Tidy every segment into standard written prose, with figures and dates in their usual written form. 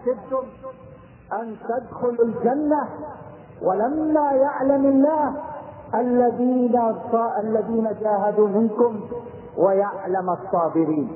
حسبتم أن تدخلوا الجنة ولما يعلم الله الذين جاهدوا منكم ويعلم الصابرين.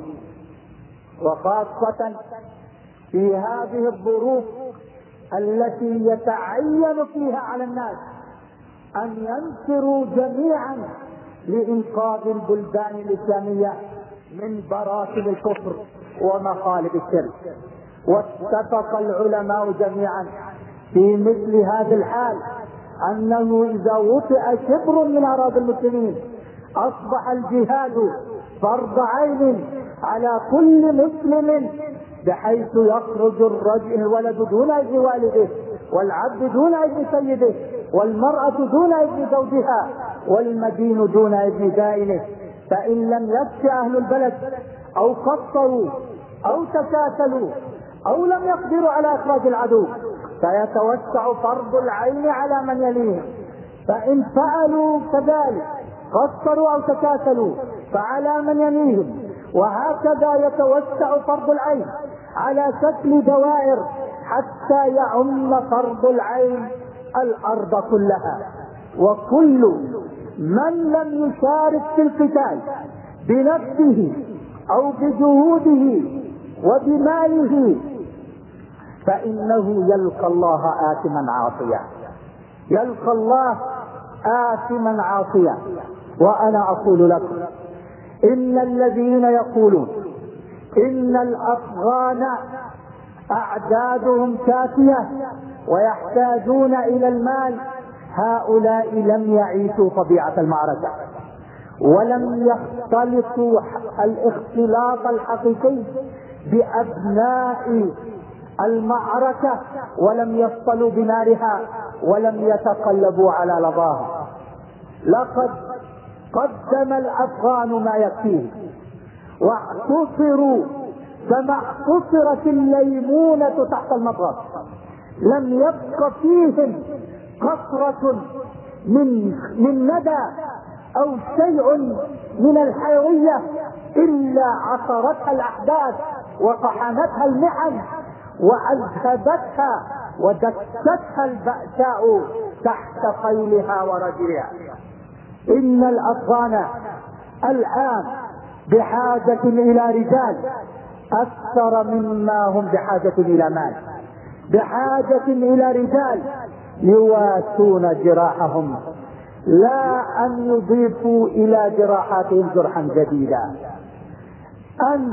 وخاصة في هذه الظروف التي يتعين فيها على الناس أن ينفروا جميعا لإنقاذ البلدان الإسلامية من براثن الكفر ومخالب الشرك. واتفق العلماء جميعا في مثل هذا الحال أنه إذا وطئ شبر من أراضي المسلمين أصبح الجهاد فرض عين على كل مسلم، بحيث يخرج الولد دون إذن والده، والعبد دون إذن سيده، والمرأة دون إذن زوجها، والمدين دون إذن دائنه. فإن لم يخش أهل البلد أو قصروا أو تكاسلوا أو لم يقدروا على إخراج العدو فيتوسع فرض العين على من يليهم. فإن فعلوا كذلك قصروا أو تكاسلوا فعلى من يليهم. وهكذا يتوسع فرض العين على شكل دوائر حتى يعم فرض العين الأرض كلها. وكل من لم يشارك في القتال بنفسه أو بجهوده وبماله فإنه يلقى الله آثما عاصيا، يلقى الله آثما عاصيا. وأنا أقول لكم إن الذين يقولون إن الأفغان أعدادهم كافية ويحتاجون إلى المال، هؤلاء لم يعيشوا طبيعة المعركة، ولم يختلطوا الاختلاط الحقيقي بأبناء المعركة، ولم يصطلوا بنارها، ولم يتقلبوا على لظاها. لقد قدم الأفغان ما يكفيه واعتصروا كما اعتصرت الليمونة تحت المطر. لم يبق فيهم قطرة من ندى أو شيء من الحيوية إلا عصرتها الأحداث وطحنتها المحن وأذهبتها ودكتتها البأساء تحت خيلها ورجلها. إن الأفغان الآن بحاجة إلى رجال أكثر مما هم بحاجة إلى مال، بحاجة إلى رجال يواسون جراحهم لا أن يضيفوا إلى جراحاتهم جرحا جديدا، أن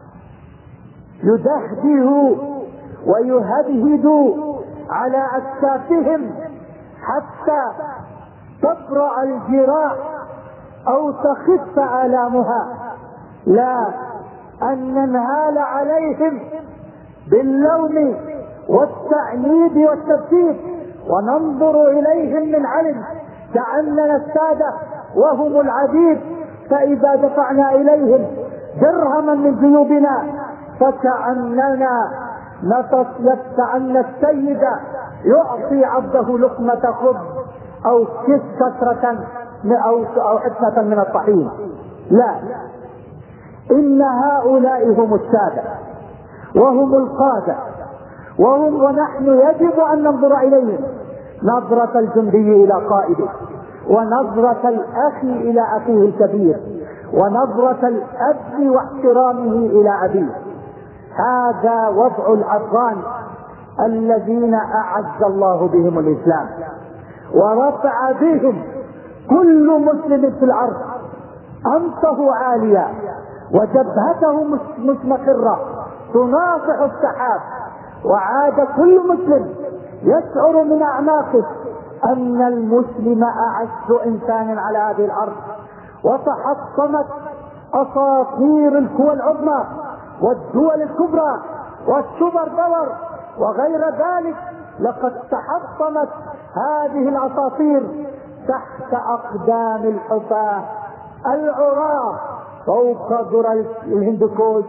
يدهدهوا ويهدهدوا على أكتافهم حتى تبرأ الجراح أو تخف آلامها، لا أن ننهال عليهم باللوم والتعنيد والتبكيت وننظر إليهم من علم كأننا السادة وهم العبيد، فإذا دفعنا إليهم درهما من جيوبنا فكأننا كأن السيد يعطي عبده لقمة خبز أو كسرة أو حفنة من الطحين. لا، إن هؤلاء هم السادة وهم القادة ونحن يجب أن ننظر إليهم نظرة الجندي إلى قائده، ونظرة الأخ إلى أخيه الكبير، ونظرة الأب واحترامه إلى أبيه. هذا وضع الأفغان الذين أعز الله بهم الإسلام ورفع بهم كل مسلم في الأرض أنفه عالية وجبهته مستقرة تناطح السحاب، وعاد كل مسلم يشعر من أعماقه أن المسلم أعز إنسان على هذه الأرض. وتحطمت أساطير القوى العظمى والدول الكبرى والسوبر باور وغير ذلك، لقد تحطمت هذه الأساطير تحت أقدام الحفاة العراة فوق ذرى الهندوكوش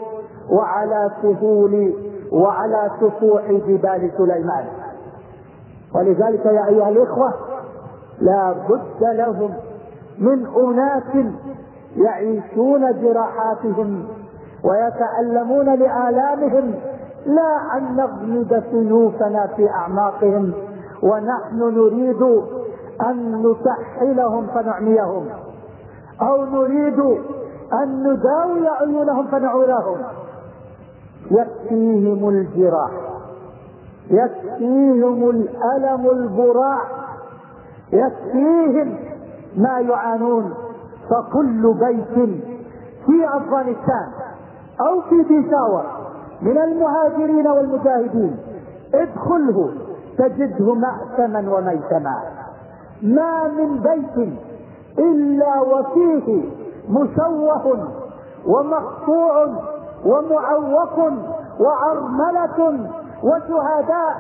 وعلى سفوح جبال سليمان. ولذلك يا أيها الإخوة لا بد لهم من أناس يعيشون جراحاتهم ويتألمون لآلامهم لا أن نغمد سيوفنا في أعماقهم ونحن نريد أن نكحلهم فنعميهم، أو نريد أن نداوي عيونهم فنعورهم. يكفيهم الجراح، يكفيهم الألم البراع، يكفيهم ما يعانون. فكل بيت في أفغانستان أو في بيشاور من المهاجرين والمجاهدين ادخله تجده مأثما وميتما. ما من بيت إلا وفيه مشوه ومقطوع ومعوق وعرملة وشهداء.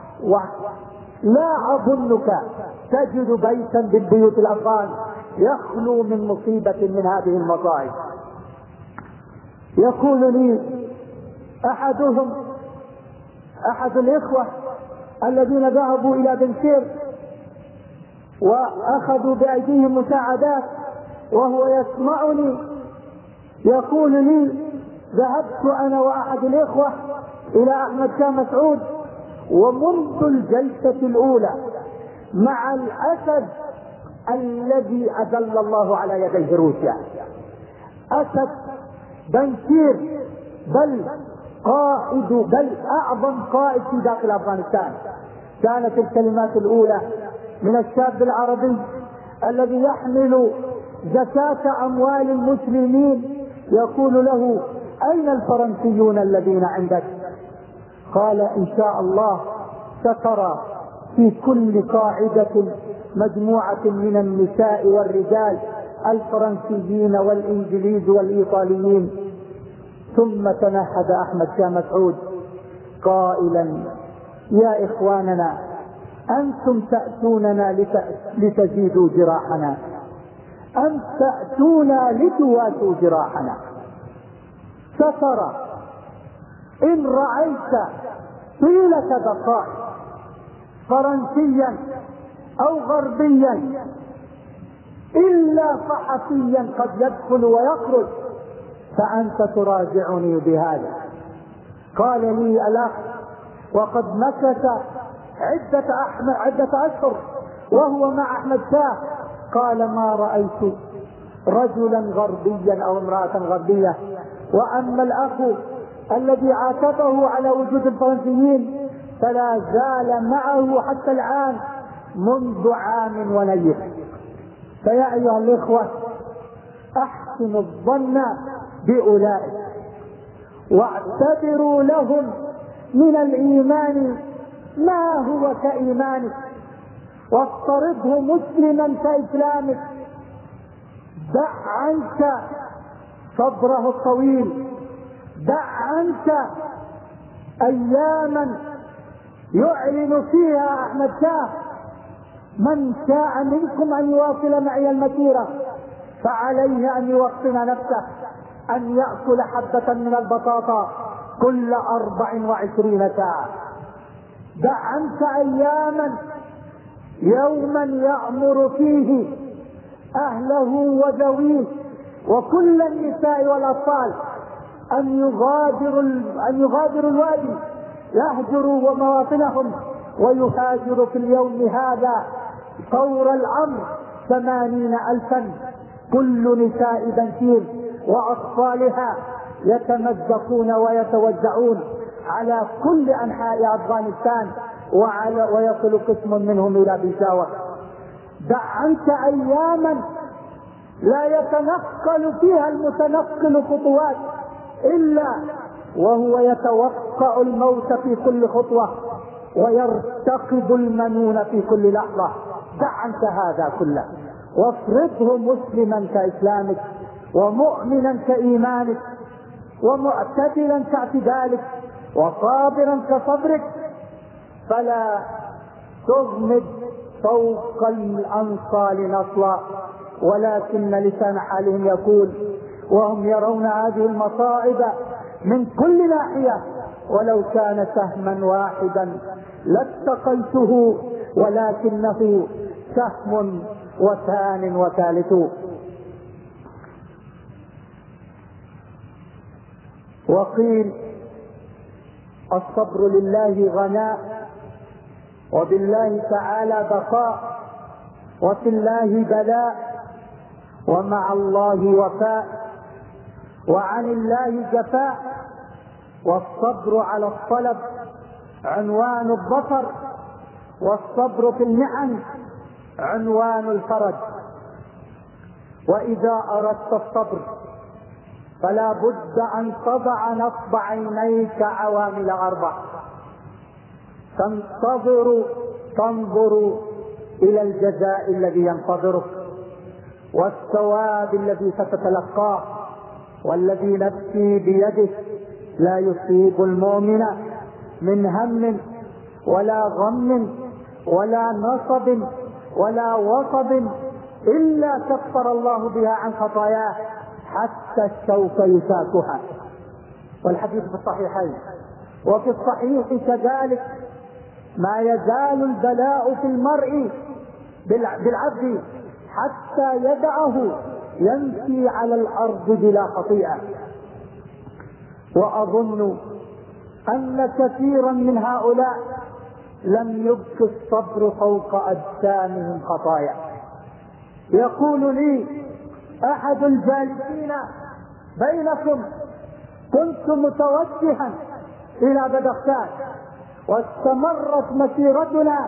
لا أظنك تجد بيتا بالبيوت الأفغان يخلو من مصيبة من هذه المصائب. يقول لي أحد الإخوة الذين ذهبوا إلى بنشير وأخذوا بأيديهم مساعدات وهو يسمعني، يقول لي ذهبت أنا وأحد الإخوة إلى أحمد شاه مسعود، ومنذ الجلسة الأولى مع الأسد الذي أذل الله على يديه روسيا، أسد بنشير، بل أعظم قائد في داخل أفغانستان. كانت الكلمات الأولى من الشاب العربي الذي يحمل زكاة أموال المسلمين، يقول له: أين الفرنسيون الذين عندك؟ قال: إن شاء الله سترى في كل قاعدة مجموعة من النساء والرجال الفرنسيين والإنجليز والإيطاليين. ثم تنهد أحمد شاه مسعود قائلا: يا إخواننا، أنتم تأتوننا لتزيدوا جراحنا، أم تأتونا لتواسوا جراحنا؟ سترى إن رأيت طيلة بقاء فرنسيا أو غربيا إلا صحفيا قد يدخل ويخرج فأنت تراجعني بهذا. قال لي الأخ وقد مكث عدة أشهر وهو مع أحمد شاه، قال: ما رأيت رجلا غربيا أو امرأة غربية. وأما الأخ الذي عاتبه على وجود الفرنسيين فلا زال معه حتى الآن منذ عام ونيف. فيا أيها الإخوة، أحسنوا الظن بأولئك واعتبروا لهم من الإيمان ما هو كإيمانك، وافترضه مسلما كإسلامك. دع عنك صبره الطويل، دع عنك أياما يعلن فيها أحمد شاه: من شاء منكم أن يواصل معي المسيرة فعليه أن يوطن نفسه، أن يأكل حبة من البطاطا كل 24 ساعة. دع عنك أياما يوما يأمر فيه أهله وذويه وكل النساء والأطفال أن يغادروا الوادي، يهجروا مواطنهم ويهاجر في اليوم هذا طور الأمر 80,000. كل نساء بنشير وأطفالها يتمزقون ويتوزعون على كل أنحاء أفغانستان ويصل قسم منهم إلى بيشاور. دع عنك أياما لا يتنقل فيها المتنقل خطوات إلا وهو يتوقع الموت في كل خطوة ويرتقب المنون في كل لحظة. دع عنك هذا كله وافرضه مسلما كإسلامك، ومؤمنا كإيمانك، ومعتدلا كاعتدالك، وصابرا كصبرك، فلا تغمد فوق الأنصال نصلا. ولكن لسان حالهم يقول وهم يرون هذه المصائب من كل ناحية: ولو كان سهما واحدا لاتقيته، ولكنه سهم وثان وثالث. وقيل الصبر لله غناء، وبالله تعالى بقاء، وفي الله بلاء، ومع الله وفاء، وعن الله جفاء. والصبر على الطلب عنوان الظفر، والصبر في المحن عنوان الفرج. وإذا أردت الصبر فلا بد أن تضع نصب عينيك عوامل 4: تنظر إلى الجزاء الذي ينتظرك، والثواب الذي ستتلقاه، والذي نفسي بيده لا يصيب المؤمن من هم ولا غم ولا نصب ولا وصب إلا كفر الله بها عن خطاياه حتى الشوك يشاكها. والحديث في الصحيحين. وفي الصحيح كذلك: ما يزال البلاء في المرء بالعبد حتى يدعه يمشي على الأرض بلا خطيئة. وأظن أن كثيرا من هؤلاء لم يبق الصبر فوق أجسامهم خطايا. يقول لي أحد الجالسين بينكم: كنت متوجها إلى بدخشان، واستمرت مسيرتنا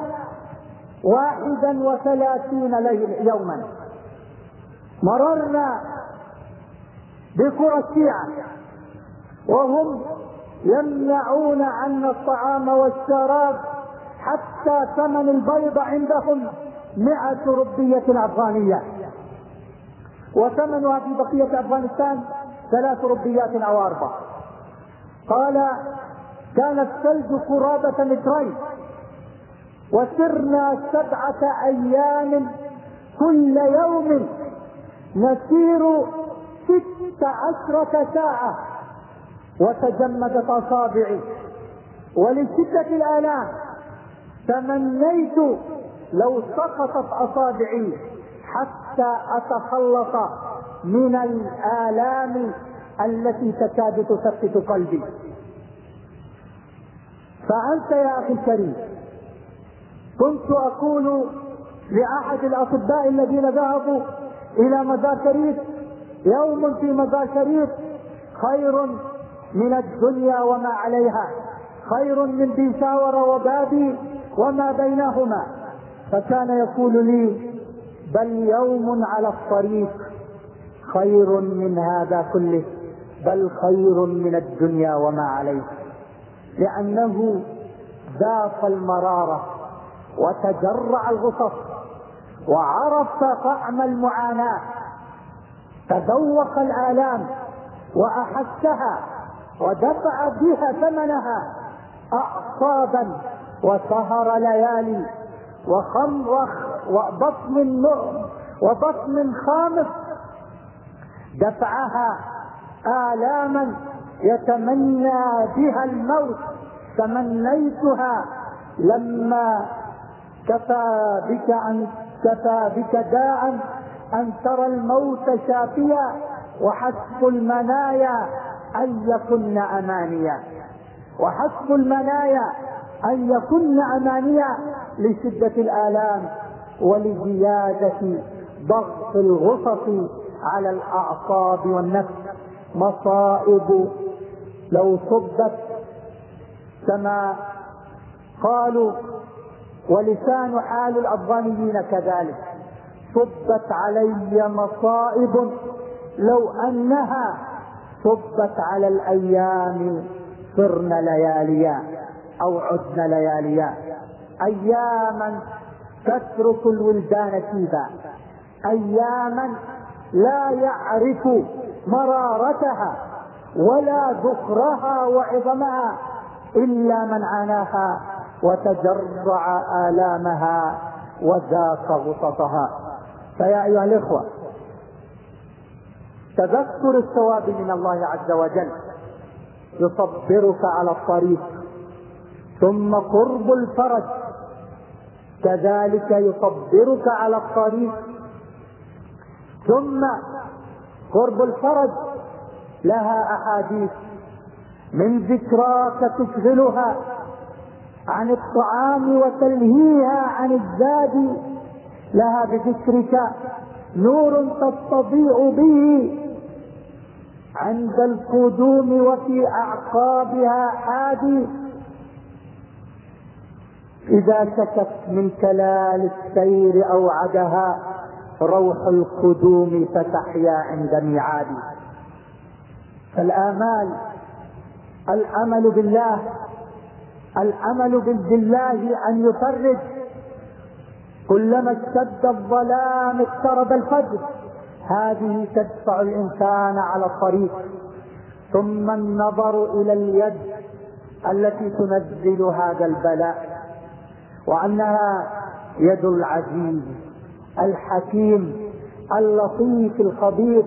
31 يوما. مررنا بقرى الشيعة وهم يمنعون عنا الطعام والشراب، حتى ثمن البيض عندهم 100 ربية أفغانية، وثمنها في بقية أفغانستان 3 ربيات أو 4. قال: كان الثلج قرابة مترين، وسرنا 7 أيام كل يوم نسير 16 ساعة، وتجمدت أصابعي، ولشدة الآلام تمنيت لو سقطت أصابعي حتى أتخلص من الآلام التي تكاد تثبت قلبي. فأنت يا أخي الكريم، كنت أقول لأحد الأطباء الذين ذهبوا إلى مزار شريف: يوم في مزار شريف خير من الدنيا وما عليها، خير من بيشاور وبابي وما بينهما. فكان يقول لي: بل يوم على الطريق خير من هذا كله، بل خير من الدنيا وما عليها. لأنه ذاق المرارة وتجرع الغصص وعرف طعم المعاناة، تذوق الآلام وأحسها ودفع بها ثمنها أعصابا وسهر ليالي وبطن خامس، دفعها آلاما يتمنى بها الموت. تمنيتها لما كفى بك داء أن ترى الموت شافيا، وحسب المنايا أن يكن أمانيا، وحسب المنايا أن يكن أمانيا، لشدة الآلام ولزيادة ضغط الغصص على الأعصاب والنفس. مصائب لو صبت كما قالوا، ولسان حال الأفغانيين كذلك: صبت علي مصائب لو أنها صبت على الأيام صرن لياليا أو عدن لياليا. أياما تترك الولدان شيبا، أياما لا يعرف مرارتها ولا ذخرها وعظمها إلا من عاناها وتجرع آلامها وذاق غصصها. فيا أيها الإخوة، تذكر الثواب من الله عز وجل يصبرك على الطريق، ثم قرب الفرج كذلك يصبرك على الطريق، ثم قرب الفرج لها أحاديث من ذكراك تشغلها عن الطعام وتلهيها عن الزاد، لها بذكرك نور تستضيء به عند القدوم وفي أعقابها حادي. إذا شكت من كلال السير أوعدها روح القدوم فتحيا عند ميعاد. فالآمال الأمل بالله، الأمل بالله أن يفرج. كلما اشتد الظلام اقترب الفجر، هذه تدفع الإنسان على الطريق. ثم النظر إلى اليد التي تنزل هذا البلاء، وأنها يد العزيز الحكيم اللطيف الخبير.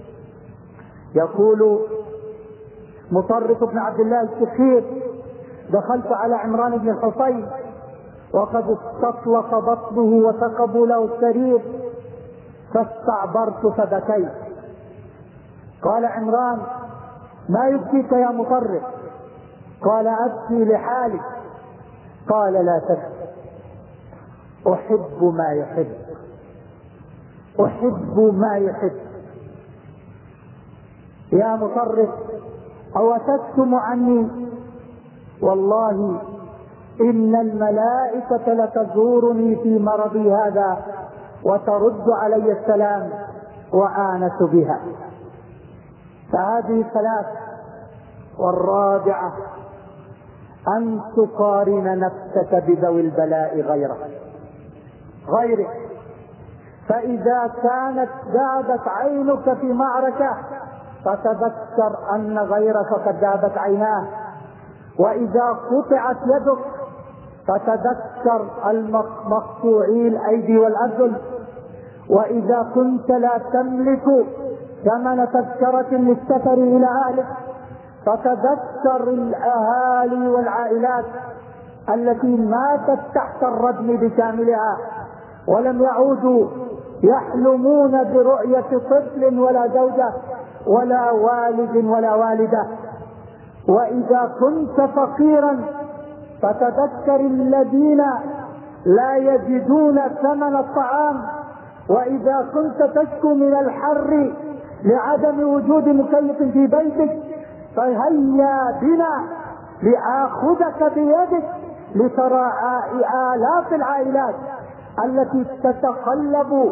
يقول مطرف بن عبد الله الشخير: دخلت على عمران بن الحصين وقد استطلق بطنه وثقب له السرير فاستعبرت فبكيت. قال عمران: ما يبكيك يا مطرف؟ قال: أبكي لحالي. قال: لا تبكي، أحب ما يحب، أحب ما يحب. يا مطرف أو تكتم عني؟ والله إن الملائكة لتزورني في مرضي هذا وترد علي السلام وآنس بها. فهذه ثلاث. والرابعة أن تقارن نفسك بذوي البلاء غيرك. فإذا كانت ذابت عينك في معركة فتذكر أن غيرك قد ذابت عيناه، وإذا قطعت يدك فتذكر المقطوعي الأيدي والأرجل، وإذا كنت لا تملك ثمن تذكرة للسفر إلى أهلك فتذكر الأهالي والعائلات التي ماتت تحت الردم بكاملها ولم يعودوا يحلمون برؤية طفل ولا زوجة ولا والد ولا والدة. وإذا كنت فقيرا فتذكر الذين لا يجدون ثمن الطعام. وإذا كنت تشكو من الحر لعدم وجود مكيف في بيتك فهيا بنا لآخذك بيدك لترى آلاف العائلات التي تتقلب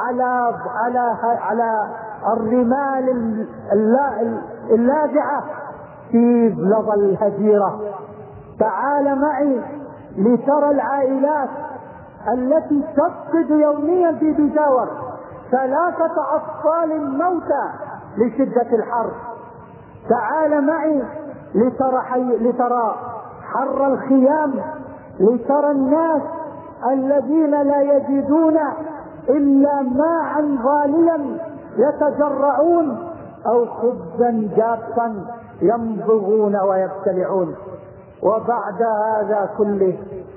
على الرمال اللاذعة في لظى الهجيرة. تعال معي لترى العائلات التي تفقد يوميا في بيجاور 3 أطفال موتى لشدة الحر. تعال معي لترى حر الخيام، لترى الناس الذين لا يجدون إلا ماء غاليا يتجرعون أو خبزا جافا يمضغون ويبتلعون. وبعد هذا كله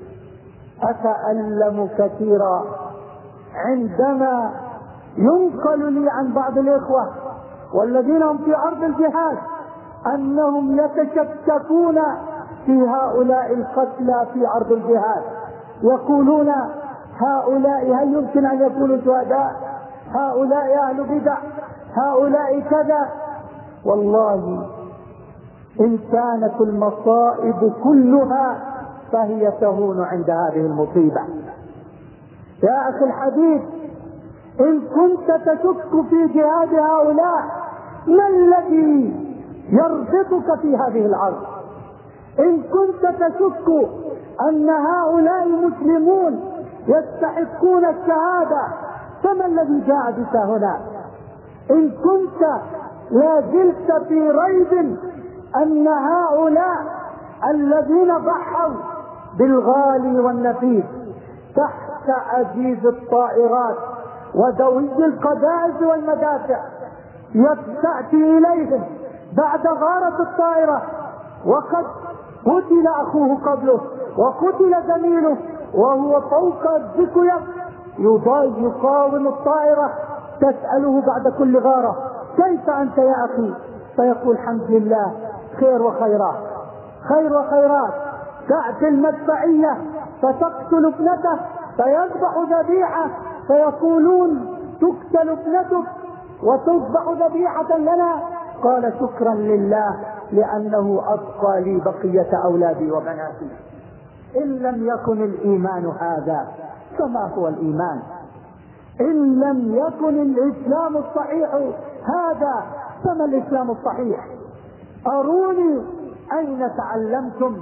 أتألم كثيرا عندما ينقل لي عن بعض الإخوة والذين هم في أرض الجهاد أنهم يتشككون في هؤلاء القتلى في أرض الجهاد، يقولون هؤلاء هل يمكن أن يكونوا شهداء؟ هؤلاء أهل بدع، هؤلاء كذا. والله إن كانت المصائب كلها فهي تهون عند هذه المصيبة. يا أخي الحبيب، إن كنت تشك في جهاد هؤلاء ما الذي يربطك في هذه الأرض؟ إن كنت تشك أن هؤلاء مسلمون يستحقون الشهادة فما الذي جاء بك هنا؟ إن كنت لا زلت في ريب أن هؤلاء الذين ضحوا بالغالي والنفيس تحت عزيز الطائرات وذوي القذائف والمدافع يأتي إليهم بعد غارة الطائرة وقد قتل أخوه قبله وقتل زميله وهو فوق الذكية يقاوم الطائرة، تسأله بعد كل غارة: كيف أنت يا أخي؟ فيقول: الحمد لله خير وخيرات، خير وخيرات. تأتي المدفعية فتقتل ابنته فيذبح ذبيحة، فيقولون تقتل ابنتك وتذبح ذبيحة لنا، قال شكرا لله لأنه أبقى لي بقية أولادي وبناتي. إن لم يكن الإيمان هذا فما هو الإيمان؟ إن لم يكن الإسلام الصحيح هذا فما الإسلام الصحيح؟ أروني أين تعلمتم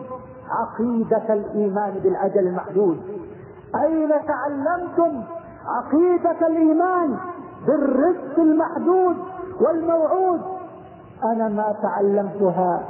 عقيدة الإيمان بالأجل المحدود؟ أين تعلمتم عقيدة الإيمان بالرزق المحدود والموعود؟ أنا ما تعلمتها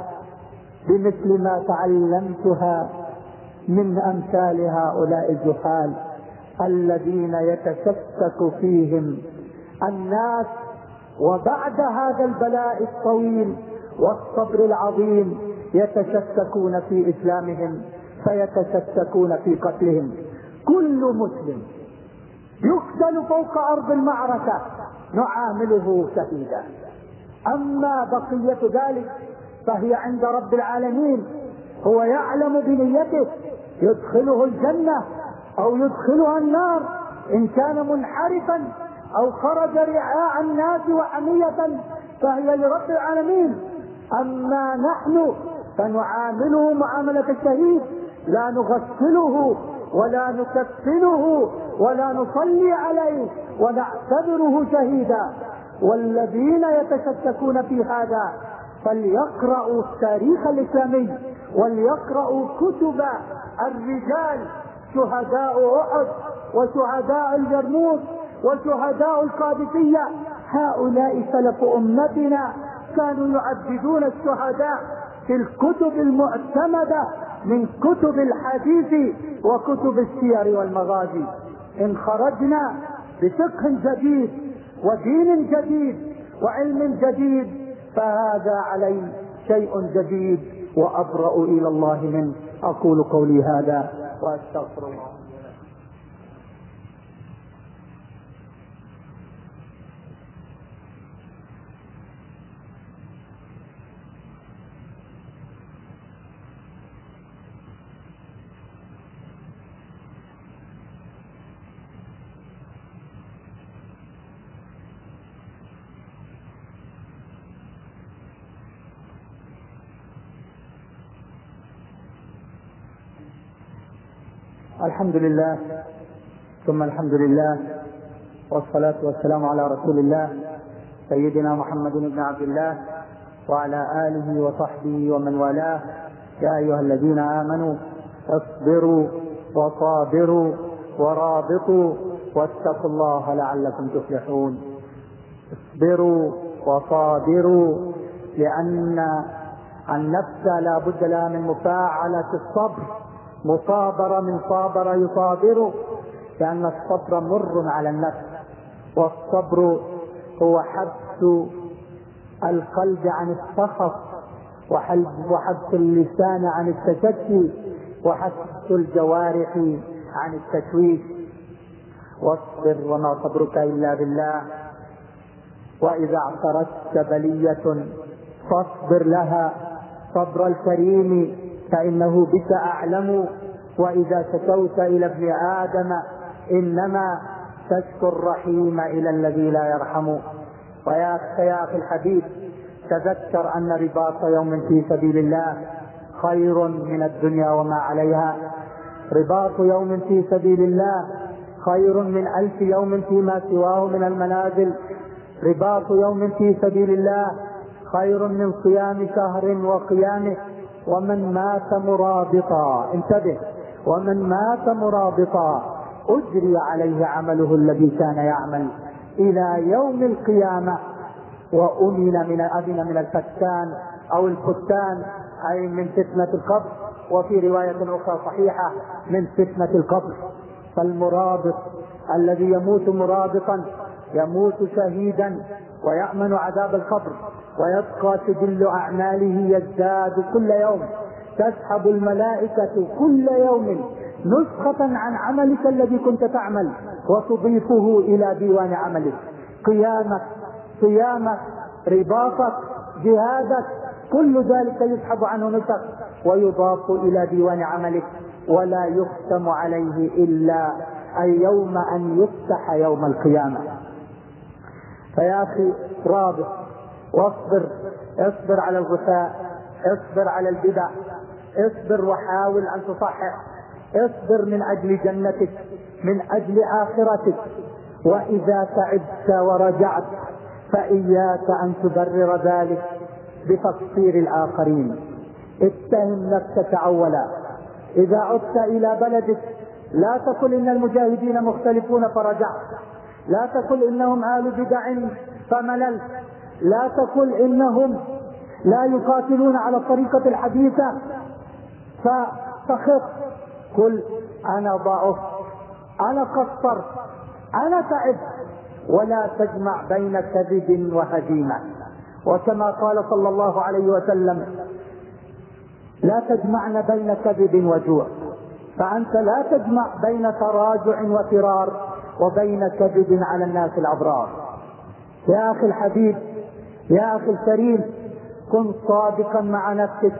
بمثل ما تعلمتها من أمثال هؤلاء الجهال الذين يتشكك فيهم الناس، وبعد هذا البلاء الطويل والصبر العظيم يتشككون في إسلامهم، فيتشككون في قتلهم. كل مسلم يقتل فوق أرض المعركة نعامله شهيدا، أما بقية ذلك فهي عند رب العالمين، هو يعلم بنيته يدخله الجنة أو يدخلها النار، إن كان منحرفا أو خرج رعاء الناس وحمية فهي لرب العالمين. أما نحن فنعامله معاملة الشهيد، لا نغسله ولا نكفنه ولا نصلي عليه ونعتبره شهيدا. والذين يتشككون في هذا فليقرأوا التاريخ الإسلامي وليقرأوا كتب الرجال، شهداء أحد وشهداء الجرموس وشهداء القادسية، هؤلاء سلف أمتنا كانوا يعددون الشهداء في الكتب المعتمدة من كتب الحديث وكتب السير والمغازي. إن خرجنا بفقه جديد ودين جديد وعلم جديد فهذا علي شيء جديد وأبرأ إلى الله منه. أقول قولي هذا وأستغفر الله. الحمد لله ثم الحمد لله، والصلاة والسلام على رسول الله سيدنا محمد بن عبد الله وعلى آله وصحبه ومن والاه. يا أيها الذين آمنوا اصبروا وصابروا ورابطوا واتقوا الله لعلكم تفلحون. اصبروا وصابروا، لأن النفس لا بد لها من مفاعلة الصبر، مصابرة من صابر يصابر، لأن الصبر مر على النفس، والصبر هو حبس القلب عن السخط وحبس اللسان عن التشكي وحبس الجوارح عن التشويش. واصبر وما صبرك إلا بالله، وإذا اعترتك بلية فاصبر لها صبر الكريم فإنه بك أعلم. وإذا شكوت إلى ابن آدم إنما تشكو الرحيم إلى الذي لا يرحم. ويا أخي الحبيب، تذكر أن رباط يوم في سبيل الله خير من الدنيا وما عليها. رباط يوم في سبيل الله خير من 1000 يوم فيما سواه من المنازل. رباط يوم في سبيل الله خير من صيام شهر وقيامه. ومن مات مرابطا، انتبه، ومن مات مرابطا أجري عليه عمله الذي كان يعمل إلى يوم القيامة، وأمن من الفتان أو الفتان، أي من فتنة القبر، وفي رواية أخرى صحيحة من فتنة القبر. فالمرابط الذي يموت مرابطا يموت شهيدا ويأمن عذاب القبر، ويبقى سجل أعماله يزداد كل يوم. تسحب الملائكة كل يوم نسخة عن عملك الذي كنت تعمل وتضيفه إلى ديوان عملك. قيامك، صيامك، رباطك، جهادك، كل ذلك يسحب عنه نسخ ويضاف إلى ديوان عملك، ولا يختم عليه إلا اليوم أن يفتح يوم القيامة. فيا أخي رابط واصبر، اصبر على الغثاء، اصبر على البدع، اصبر وحاول أن تصحح، اصبر من أجل جنتك، من أجل آخرتك. وإذا تعبت ورجعت فإياك أن تبرر ذلك بتقصير الآخرين. اتهم نفسك أولا. إذا عدت إلى بلدك لا تقل إن المجاهدين مختلفون فرجعت، لا تقل إنهم آل بدع فمللت، لا تقل إنهم لا يقاتلون على الطريقة الحديثة فخف. قل أنا ضعف، أنا قصر، أنا تعب. ولا تجمع بين كذب وهزيمة. وكما قال صلى الله عليه وسلم لا تجمعن بين كذب وجوع. فأنت لا تجمع بين تراجع وفرار وبين كذب على الناس الأبرار. يا أخي الحبيب، يا أخي الكريم، كن صادقا مع نفسك،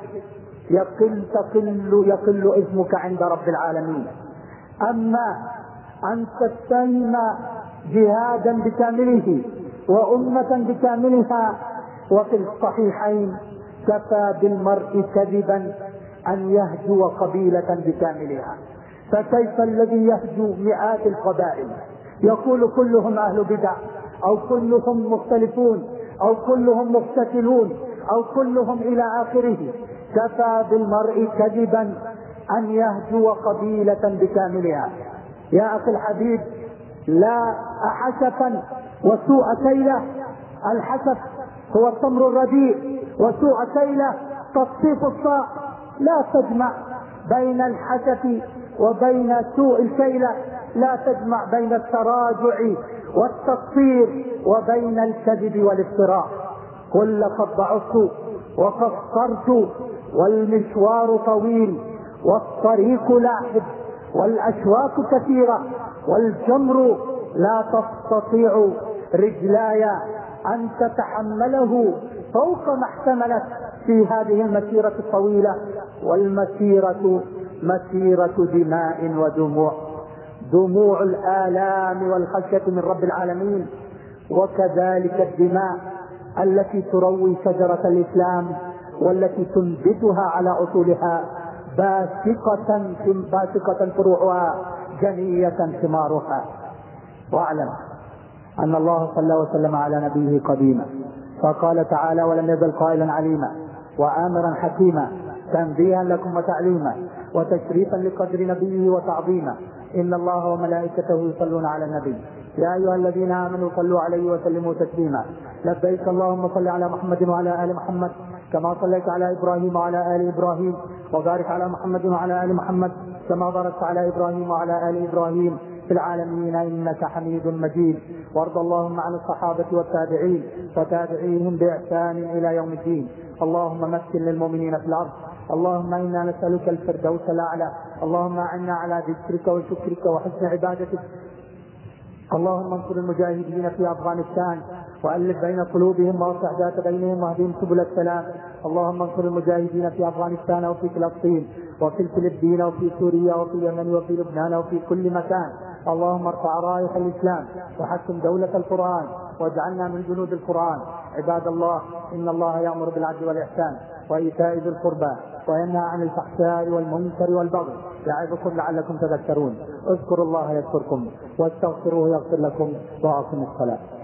يقل اسمك عند رب العالمين. أما أن تتهم جهادا بكامله وأمة بكاملها، وفي الصحيحين كفى بالمرء كذبا أن يهجو قبيلة بكاملها، فكيف الذي يهجو مئات القبائل يقول كلهم أهل بدع أو كلهم مختلفون أو كلهم مقتتلون أو كلهم إلى آخره. كفى بالمرء كذبا أن يهجو قبيلة بكاملها. يا أخي الحبيب، لا حسفا وسوء كيلة. الحسف هو التمر الرديء، وسوء كيلة تصفيف الصاع. لا تجمع بين الحسف وبين سوء الكيلة، لا تجمع بين التراجع والتقصير وبين الكذب والافتراء. قل لقد ضعفت وقصرت والمشوار طويل والطريق لاحب والأشواك كثيرة والجمر لا تستطيع رجلاي أن تتحمله فوق ما احتملت في هذه المسيرة الطويلة. والمسيرة مسيرة دماء ودموع، دموع الآلام والخشية من رب العالمين، وكذلك الدماء التي تروي شجرة الإسلام والتي تنبتها على أصولها باسقة فروعها جنية ثمارها. واعلم أن الله صلى وسلم على نبيه قديما، فقال تعالى ولم يزل قائلا عليما وآمرا حكيما تنبيها لكم وتعليما وتشريفا لقدر نبيه وتعظيما. إن الله وملائكته يصلون على النبي يا أيها الذين آمنوا صلوا عليه وسلموا تسليما. لبيك اللهم صل على محمد وعلى آل محمد كما صليت على إبراهيم وعلى آل إبراهيم، وبارك على محمد وعلى آل محمد كما باركت على إبراهيم وعلى آل إبراهيم في العالمين إنك حميد مجيد. وارض اللهم عن الصحابة والتابعين وتابعيهم بإحسان إلى يوم الدين. اللهم مكن للمؤمنين في الأرض. اللهم إنا نسألك الفردوس الأعلى. اللهم أعنا على ذكرك وشكرك وحسن عبادتك. اللهم انصر المجاهدين في أفغانستان وألف بين قلوبهم وأصلح ذات بينهم واهدهم سبل السلام. اللهم انصر المجاهدين في أفغانستان وفي فلسطين وفي الفلبين وفي سوريا وفي اليمن وفي لبنان وفي كل مكان. اللهم ارفع راية الإسلام وحكم دولة القرآن واجعلنا من جنود القرآن. عباد الله، إن الله يأمر بالعدل والإحسان وإيتاء ذي القربى وينهى عن الفحشاء والمنكر والبغي يعظكم لعلكم تذكرون. اذكروا الله يذكركم واستغفروه يغفر لكم وأقيموا الصلاة.